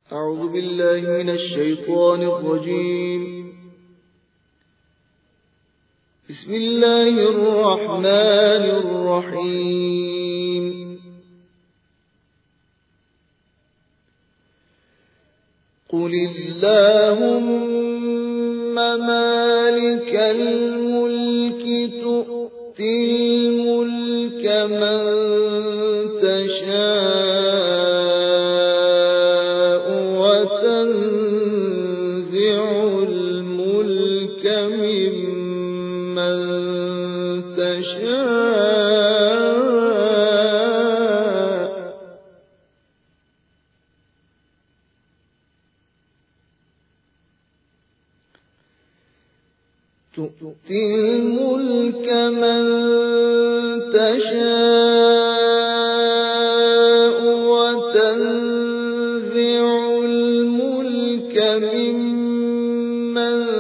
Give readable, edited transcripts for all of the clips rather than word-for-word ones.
أعوذ بالله من الشيطان الرجيم. بسم الله الرحمن الرحيم. قل اللهم مالك الملك تؤتي الملك من تشاء وتنزع الملك ممن تشاء تؤتي الملك من تشاء وتنزع الملك ممن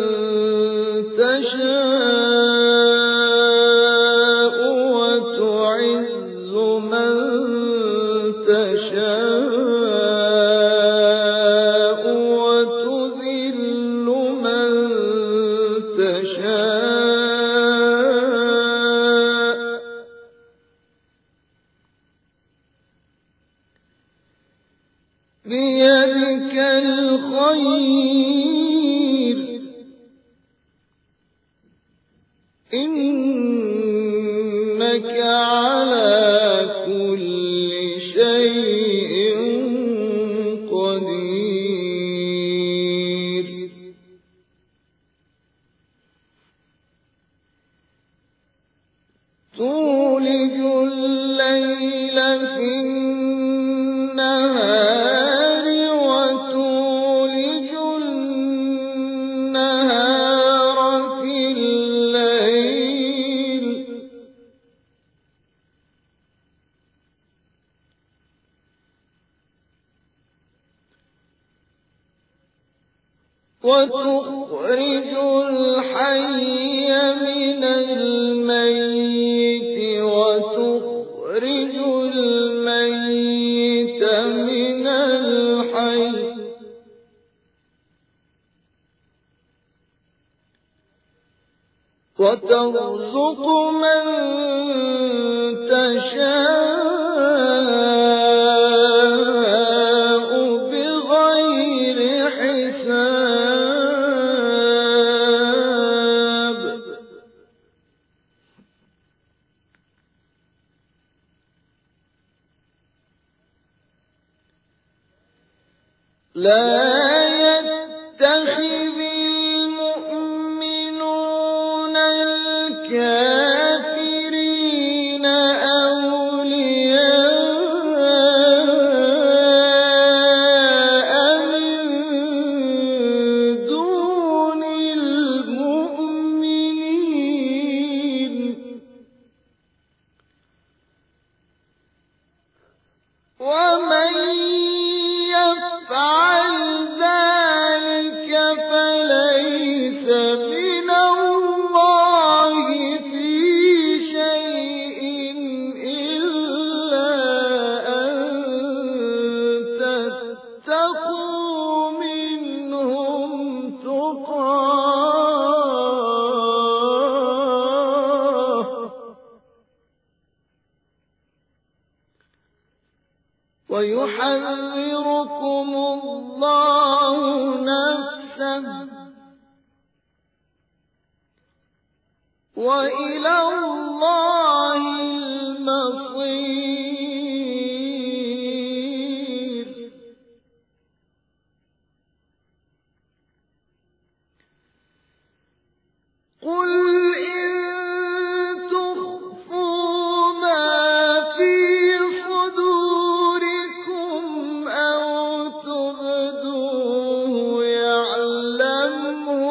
تشاء وتعز من تشاء وتذل من تشاء بيدك الخير إنك على كل شيء قدير. تولج الليل في النهار وتولج النهار في الليل وتخرج الحي من الميت وتخرج الميت من الحي وترزق من تشاء بغير حساب. لا يتخذ المؤمنون الكافرين أولياء من دون المؤمنين ومن يفعل ذلك فليس من الله في شيء إلا أن تتقوا منهم تقاه ويحذركم الله نفسه وإلى الله المصير. قل إن تخفوا ما في صدوركم أو تبدوه يعلمه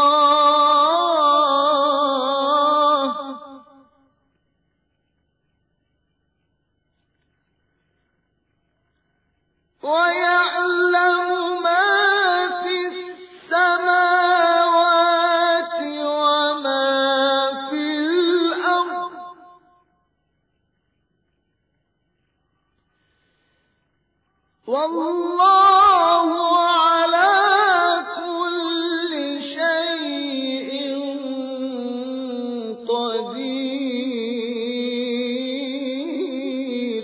الله والله على كل شيء قدير.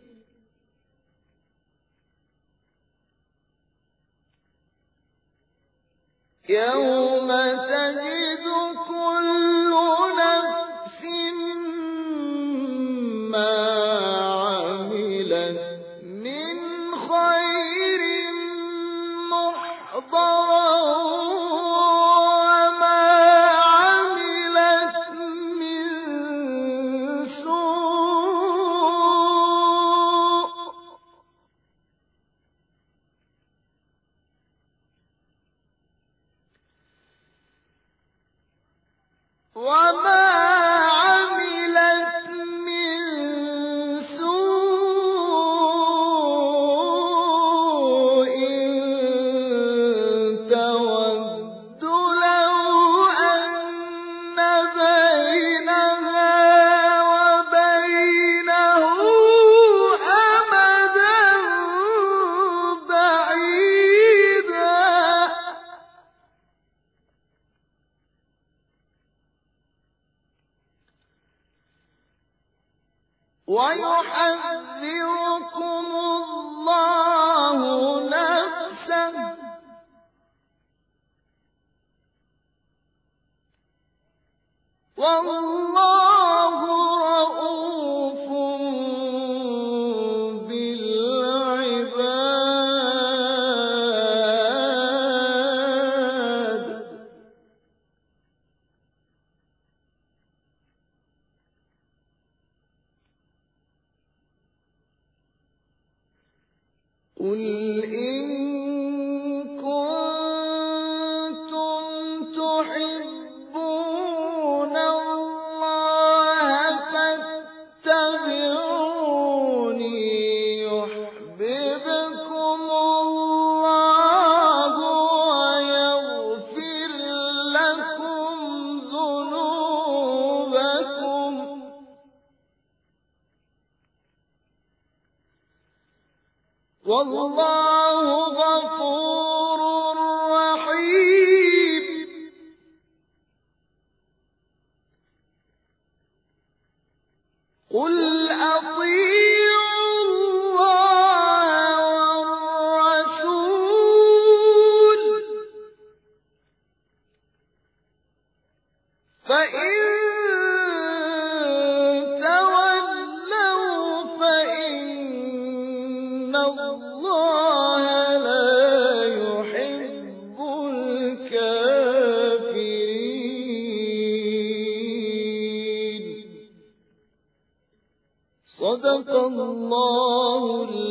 يوم تجد كل نفس ما عملت من خير محضرا وما عملت من سوء تود لو أن بينها وبينه أمدا بعيدا ويحذركم الله نفسه والله رءوف بالعباد. قل إن كنتم تحبون الله فاتبعوني يحببكم الله ويغفر لكم ذنوبكم والله غفور رحيم. قل أطيعوا الله والرسول فإن تولوا فإن الله لا يحب الكافرين. صدق الله